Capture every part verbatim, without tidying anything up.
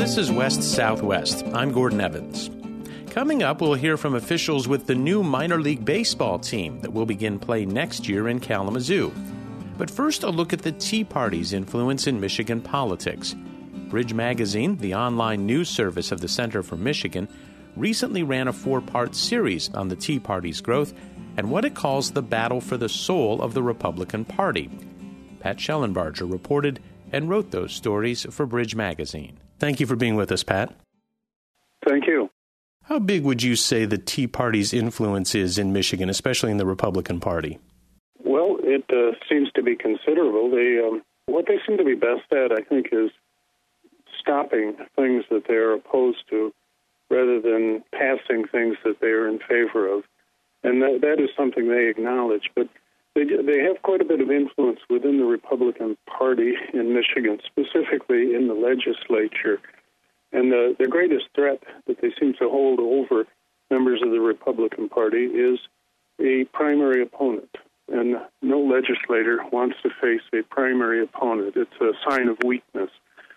This is West Southwest. I'm Gordon Evans. Coming up, we'll hear from officials with the new minor league baseball team that will begin play next year in Kalamazoo. But first, a look at the Tea Party's influence in Michigan politics. Bridge Magazine, the online news service of the Center for Michigan, recently ran a four-part series on the Tea Party's growth and what it calls the battle for the soul of the Republican Party. Pat Schellenbarger reported and wrote those stories for Bridge Magazine. Thank you for being with us, Pat. Thank you. How big would you say the Tea Party's influence is in Michigan, especially in the Republican Party? Well, it uh, seems to be considerable. They, um, what they seem to be best at, I think, is stopping things that they're opposed to rather than passing things that they're in favor of. And that, that is something they acknowledge. But they, they have quite a bit of influence within the Republican Party in Michigan, specifically in the legislature. And the, the greatest threat that they seem to hold over members of the Republican Party is a primary opponent. And no legislator wants to face a primary opponent. It's a sign of weakness.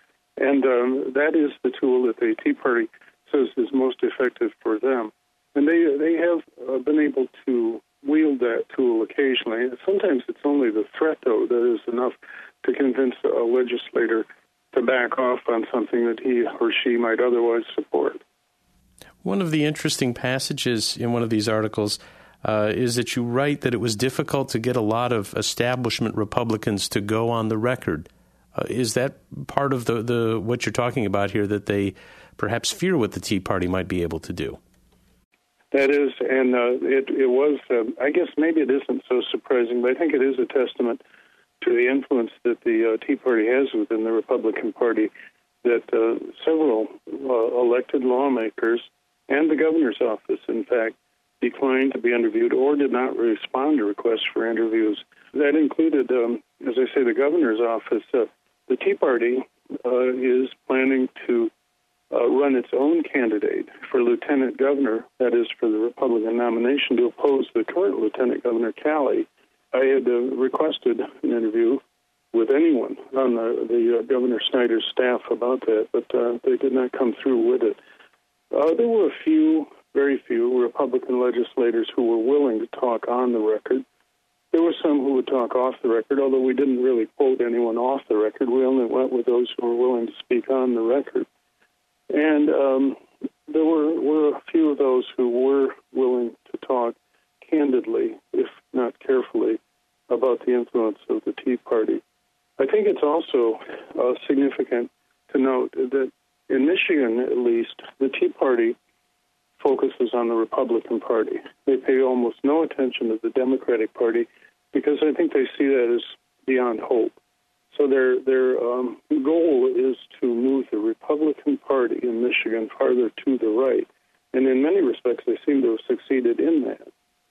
And um, that is the tool that the Tea Party says is most effective for them. And they they have uh, been able to wield that tool occasionally. Sometimes it's only the threat, though, that is enough to convince a legislator to back off on something that he or she might otherwise support. One of the interesting passages in one of these articles uh, is that you write that it was difficult to get a lot of establishment Republicans to go on the record. Uh, is that part of the, the what you're talking about here, that they perhaps fear what the Tea Party might be able to do? That is, and uh, it, it was, uh, I guess maybe it isn't so surprising, but I think it is a testament to the influence that the uh, Tea Party has within the Republican Party, that uh, several uh, elected lawmakers and the governor's office, in fact, declined to be interviewed or did not respond to requests for interviews. That included, um, as I say, the governor's office. Uh, the Tea Party uh, is planning to uh, run its own candidate for lieutenant governor, that is, for the Republican nomination, to oppose the current Lieutenant Governor Calley. I had uh, requested an interview with anyone on the, the uh, Governor Snyder's staff about that, but uh, they did not come through with it. Uh, there were a few, very few, Republican legislators who were willing to talk on the record. There were some who would talk off the record, although we didn't really quote anyone off the record. We only went with those who were willing to speak on the record. And um, there were, were a few of those who were willing to talk candidly, if not carefully, about the influence of the Tea Party. I think it's also uh, significant to note that in Michigan, at least, the Tea Party focuses on the Republican Party. They pay almost no attention to the Democratic Party because I think they see that as beyond hope. So their their um, goal is to move the Republican Party in Michigan farther to the right. And in many respects, they seem to have succeeded in that.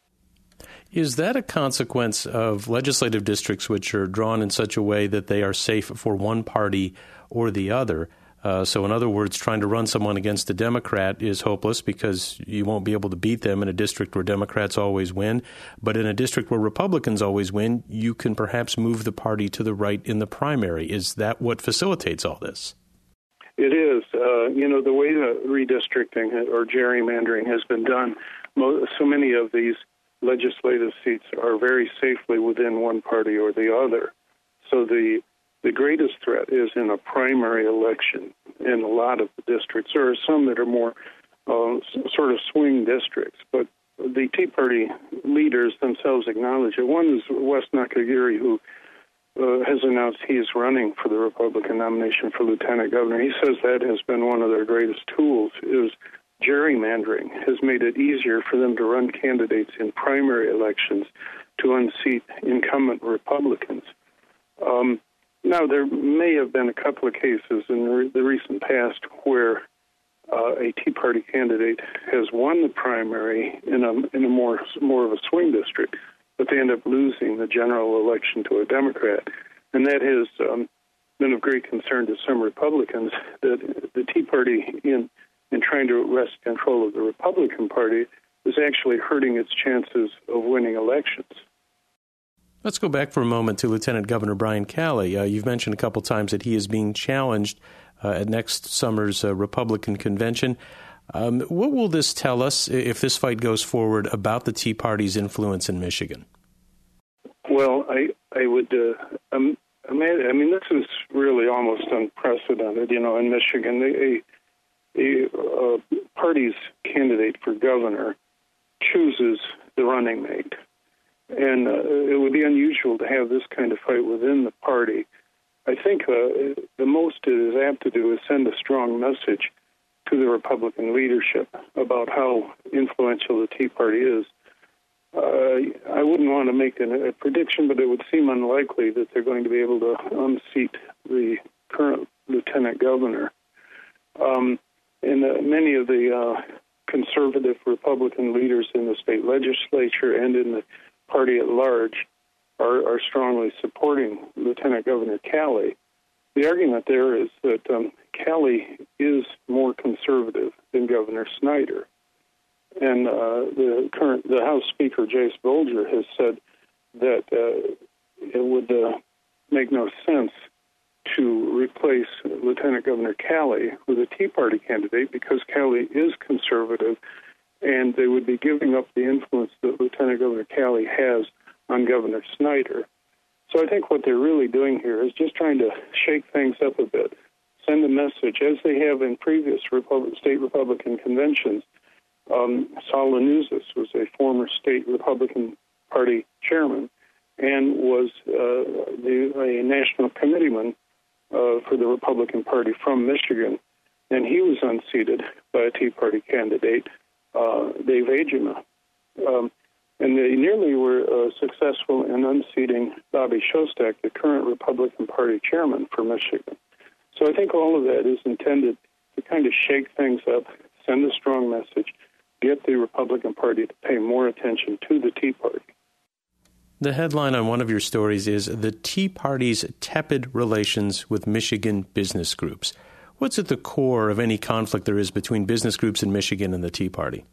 Is that a consequence of legislative districts which are drawn in such a way that they are safe for one party or the other? Uh, so in other words, trying to run someone against a Democrat is hopeless because you won't be able to beat them in a district where Democrats always win. But in a district where Republicans always win, you can perhaps move the party to the right in the primary. Is that what facilitates all this? It is. Uh, you know, the way that redistricting or gerrymandering has been done, so many of these legislative seats are very safely within one party or the other. So the the greatest threat is in a primary election in a lot of the districts. There are some that are more uh, sort of swing districts, but the Tea Party leaders themselves acknowledge it. One is Wes Nakagiri, who uh, has announced he is running for the Republican nomination for lieutenant governor. He says that has been one of their greatest tools, is gerrymandering has made it easier for them to run candidates in primary elections to unseat incumbent Republicans. Um, now, there may have been a couple of cases in the, re- the recent past where uh, a Tea Party candidate has won the primary in a in a more more of a swing district, but they end up losing the general election to a Democrat, and that has um, been of great concern to some Republicans. That the Tea Party in in trying to wrest control of the Republican Party is actually hurting its chances of winning elections. Let's go back for a moment to Lieutenant Governor Brian Calley. Uh, you've mentioned a couple times that he is being challenged uh, at next summer's uh, Republican convention. Um, what will this tell us, if this fight goes forward, about the Tea Party's influence in Michigan? Well, I I would uh, um, imagine, I mean, this is really almost unprecedented, you know, in Michigan. A, a uh, party's candidate for governor chooses the running mate. And uh, it would be unusual to have this kind of fight within the party. I think uh, the most it is apt to do is send a strong message to the Republican leadership about how influential the Tea Party is. Uh, I wouldn't want to make an, a prediction, but it would seem unlikely that they're going to be able to unseat the current lieutenant governor. Um, and uh, many of the uh, conservative Republican leaders in the state legislature and in the party at large are, are strongly supporting Lieutenant Governor Calley. The argument there is that um, Calley is more conservative than Governor Snyder. And uh, the current the House Speaker, Jace Bolger, has said that uh, it would uh, make no sense to replace Lieutenant Governor Calley with a Tea Party candidate because Calley is conservative, and they would be giving up the influence that Lieutenant Governor Calley has on Governor Snyder. So I think what they're really doing here is just trying to shake things up a bit, send a message, as they have in previous Republic, state Republican conventions. Um, Saul Lanusis was a former state Republican Party chairman and was uh, the, a national committeeman uh, for the Republican Party from Michigan, and he was unseated by a Tea Party candidate, uh, Dave Agema. Um, and they nearly were uh, successful in unseating Bobby Shostak, the current Republican Party chairman for Michigan. So I think all of that is intended to kind of shake things up, send a strong message, get the Republican Party to pay more attention to the Tea Party. The headline on one of your stories is The Tea Party's Tepid Relations with Michigan Business Groups. What's at the core of any conflict there is between business groups in Michigan and the Tea Party?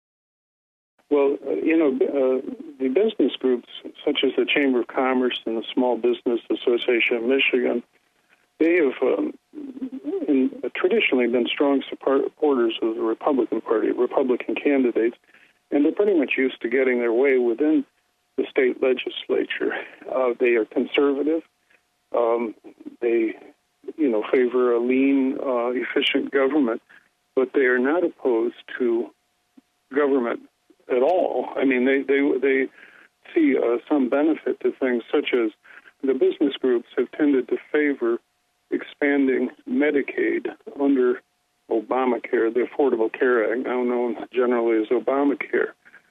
Well, uh, you know, uh, the business groups, such as the Chamber of Commerce and the Small Business Association of Michigan, they have um, in, uh, traditionally been strong supporters of the Republican Party, Republican candidates, and they're pretty much used to getting their way within the state legislature. Uh, they are conservative. Um, they, you know, favor a lean, uh, efficient government, but they are not opposed to government at all. I mean, they they they see uh, some benefit to things, such as the business groups have tended to favor expanding Medicaid under Obamacare, the Affordable Care Act, now known generally as Obamacare.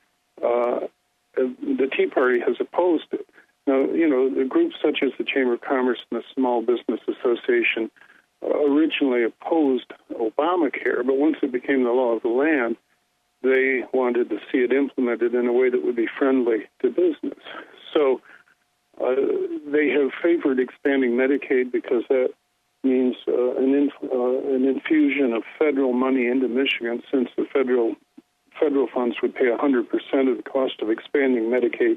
Uh, the Tea Party has opposed it. Now, you know, the groups such as the Chamber of Commerce and the Small Business Association uh, originally opposed Obamacare, but once it became the law of the land, they wanted to see it implemented in a way that would be friendly to business. So uh, they have favored expanding Medicaid because that means uh, an, inf- uh, an infusion of federal money into Michigan, since the federal federal funds would pay one hundred percent of the cost of expanding Medicaid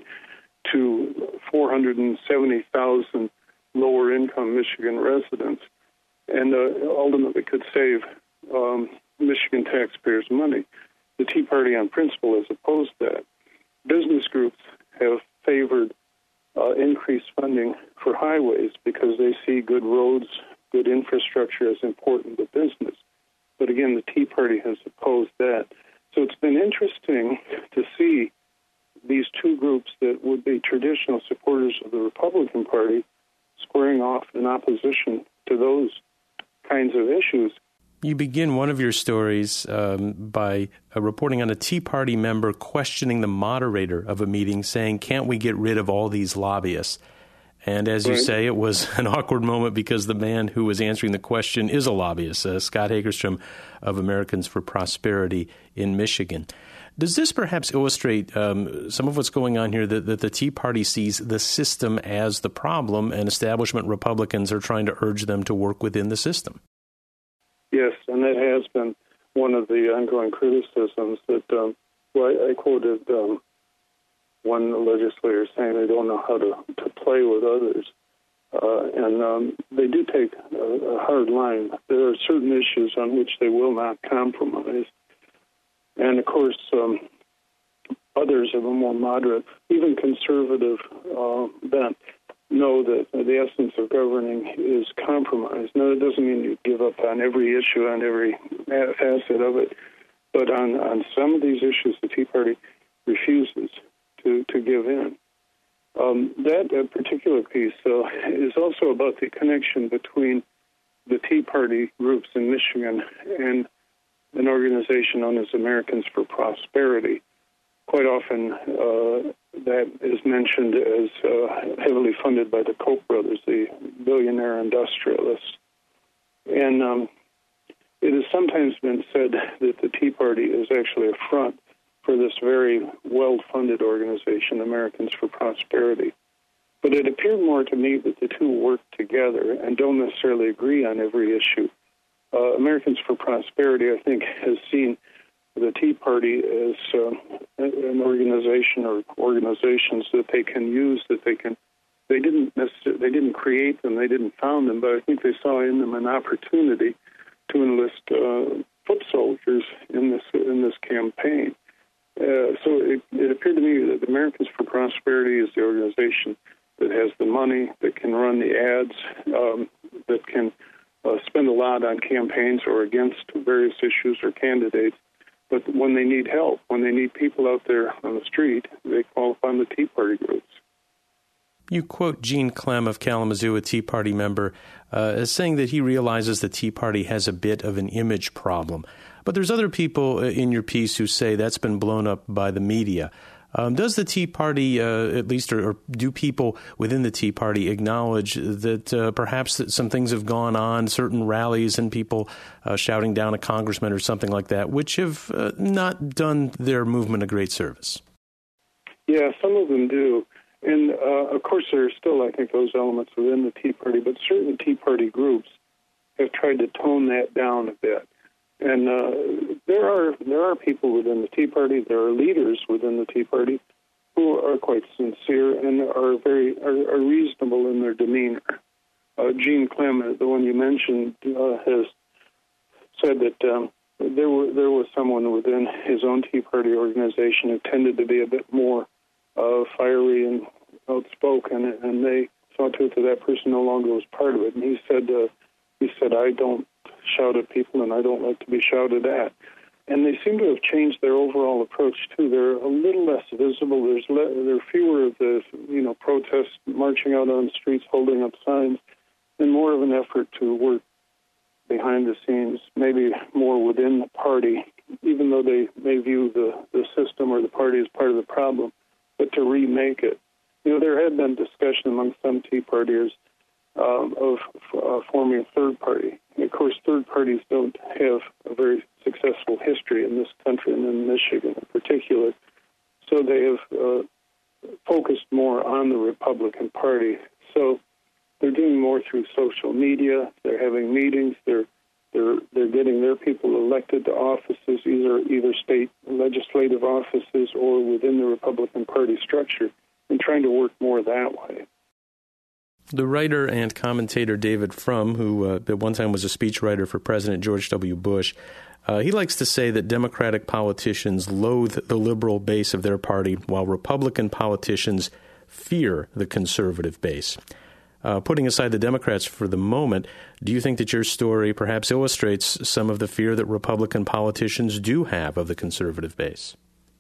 to four hundred seventy thousand lower-income Michigan residents, and uh, ultimately could save um, Michigan taxpayers money. The Tea Party, on principle, has opposed that. Business groups have favored uh, increased funding for highways because they see good roads, good infrastructure as important to business. But again, the Tea Party has opposed that. So it's been interesting to see these two groups that would be traditional supporters of the Republican Party squaring off in opposition to those kinds of issues. You begin one of your stories um, by uh, reporting on a Tea Party member questioning the moderator of a meeting, saying, "Can't we get rid of all these lobbyists?" And as you right. say, it was an awkward moment because the man who was answering the question is a lobbyist, uh, Scott Hagerstrom of Americans for Prosperity in Michigan. Does this perhaps illustrate um, some of what's going on here, that, that the Tea Party sees the system as the problem and establishment Republicans are trying to urge them to work within the system? Yes, and that has been one of the ongoing criticisms that, um, well, I, I quoted um, one legislator saying they don't know how to, to play with others. Uh, and um, they do take a, a hard line. There are certain issues on which they will not compromise. And, of course, um, others of a more moderate, even conservative uh, bent, know that the essence of governing is compromise. Now, it doesn't mean you give up on every issue, on every facet of it, but on, on some of these issues, the Tea Party refuses to, to give in. Um, that uh, particular piece, though, is also about the connection between the Tea Party groups in Michigan and an organization known as Americans for Prosperity. Quite often, uh, that is mentioned as uh, heavily funded by the Koch brothers, the billionaire industrialists. And um, it has sometimes been said that the Tea Party is actually a front for this very well-funded organization, Americans for Prosperity. But it appeared more to me that the two work together and don't necessarily agree on every issue. Uh, Americans for Prosperity, I think, has seen the Tea Party as uh, an organization or organizations that they can use, that they can. They didn't necessarily, they didn't create them, they didn't found them, but I think they saw in them an opportunity to enlist uh, foot soldiers in this in this campaign. Uh, so it, it appeared to me that Americans for Prosperity is the organization that has the money, that can run the ads, um, that can uh, spend a lot on campaigns or against various issues or candidates. But when they need help, when they need people out there on the street, they call upon the Tea Party groups. You quote Gene Clem of Kalamazoo, a Tea Party member, uh, as saying that he realizes the Tea Party has a bit of an image problem. But there's other people in your piece who say that's been blown up by the media. Um, does the Tea Party, uh, at least, or, or do people within the Tea Party acknowledge that uh, perhaps that some things have gone on, certain rallies and people uh, shouting down a congressman or something like that, which have uh, not done their movement a great service? Yeah, some of them do. And, uh, of course, there are still, I think, those elements within the Tea Party, but certain Tea Party groups have tried to tone that down a bit. And uh, there are there are people within the Tea Party, there are leaders within the Tea Party who are quite sincere and are very are, are reasonable in their demeanor. Uh, Gene Clem, the one you mentioned, uh, has said that um, there were there was someone within his own Tea Party organization who tended to be a bit more uh, fiery and outspoken, and they saw to it that that person no longer was part of it. And he said, uh, he said, I don't shout at people, and I don't like to be shouted at. And they seem to have changed their overall approach too. They're a little less visible. There's le- there are fewer of the you know protests, marching out on the streets, holding up signs, and more of an effort to work behind the scenes, maybe more within the party, even though they may view the, the system or the party as part of the problem, but to remake it. You know, there had been discussion among some Tea Partiers um, of uh, forming a third party. And of course, third parties don't have a very successful history in this country and in Michigan in particular. So they have uh, focused more on the Republican Party. So they're doing more through social media. They're having meetings. They're they're they're getting their people elected to offices, either either state legislative offices or within the Republican Party structure, and trying to work more that way. The writer and commentator David Frum, who uh, at one time was a speechwriter for President George W. Bush, uh, he likes to say that Democratic politicians loathe the liberal base of their party, while Republican politicians fear the conservative base. Uh, putting aside the Democrats for the moment, do you think that your story perhaps illustrates some of the fear that Republican politicians do have of the conservative base?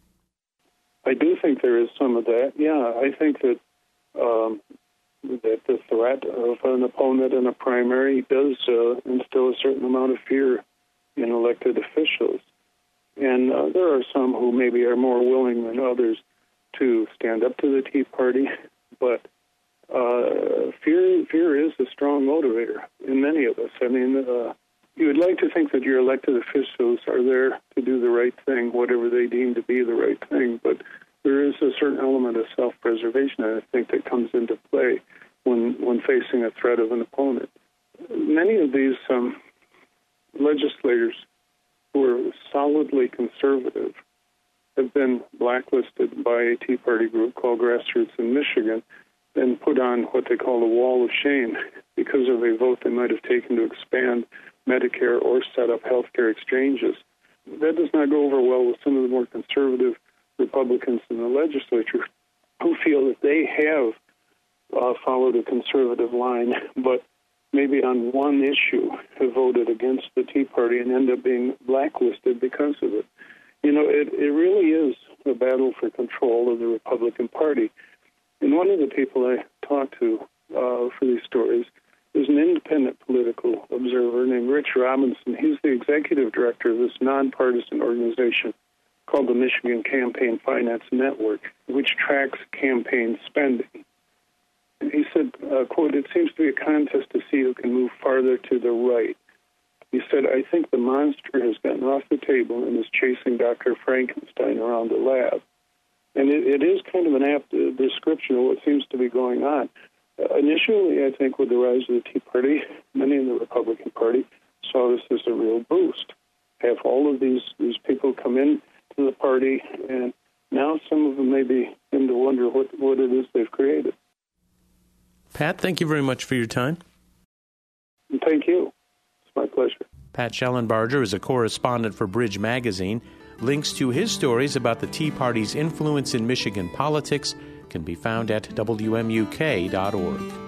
I do think there is some of that. Yeah, I think that um, that the threat of an opponent in a primary does uh, instill a certain amount of fear in elected officials. And uh, there are some who maybe are more willing than others to stand up to the Tea Party, but uh, fear fear is a strong motivator in many of us. I mean, uh, you would like to think that your elected officials are there to do the right thing, whatever they deem to be the right thing, but there is a certain element of self-preservation, I think, that comes into play when when facing a threat of an opponent. Many of these um, legislators who are solidly conservative have been blacklisted by a Tea Party group called Grassroots in Michigan and put on what they call the wall of shame because of a vote they might have taken to expand Medicare or set up healthcare exchanges. That does not go over well with some of the more conservative Republicans in the legislature who feel that they have uh, followed a conservative line, but maybe on one issue have voted against the Tea Party and end up being blacklisted because of it. You know, it, it really is a battle for control of the Republican Party. And one of the people I talked to uh, for these stories is an independent political observer named Rich Robinson. He's the executive director of this nonpartisan organization called the Michigan Campaign Finance Network, which tracks campaign spending. And he said, uh, quote, "It seems to be a contest to see who can move farther to the right." He said, "I think the monster has gotten off the table and is chasing Doctor Frankenstein around the lab." And it, it is kind of an apt uh, description of what seems to be going on. Uh, initially, I think with the rise of the Tea Party, many in the Republican Party saw this as a real boost. Have all of these, these people come in to the party, and now some of them may be in to wonder what, what it is they've created. Pat, thank you very much for your time. And thank you. It's my pleasure. Pat Schellenbarger is a correspondent for Bridge Magazine. Links to his stories about the Tea Party's influence in Michigan politics can be found at W M U K dot org.